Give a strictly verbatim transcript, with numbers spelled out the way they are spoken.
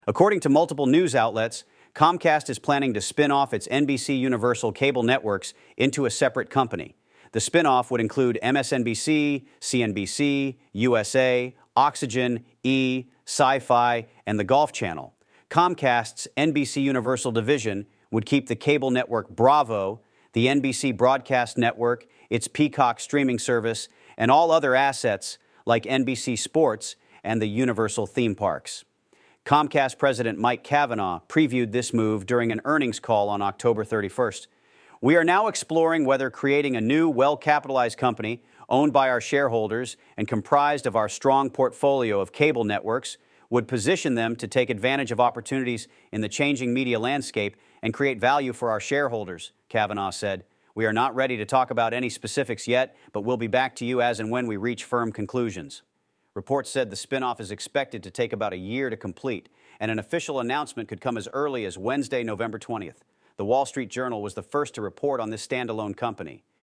According to multiple news outlets, Comcast is planning to spin off its N B C Universal cable networks into a separate company. The spinoff would include M S N B C, C N B C, U S A, Oxygen, E, Sci-Fi, and the Golf Channel. Comcast's N B C Universal division would keep the cable network Bravo, the N B C Broadcast Network, its Peacock streaming service, and all other assets like N B C Sports and the Universal theme parks. Comcast President Mike Cavanaugh previewed this move during an earnings call on October thirty-first. We are now exploring whether creating a new, well-capitalized company owned by our shareholders and comprised of our strong portfolio of cable networks would position them to take advantage of opportunities in the changing media landscape and create value for our shareholders, Cavanaugh said. We are not ready to talk about any specifics yet, but we'll be back to you as and when we reach firm conclusions. Reports said the spinoff is expected to take about a year to complete, and an official announcement could come as early as Wednesday, November twentieth. The Wall Street Journal was the first to report on this standalone company.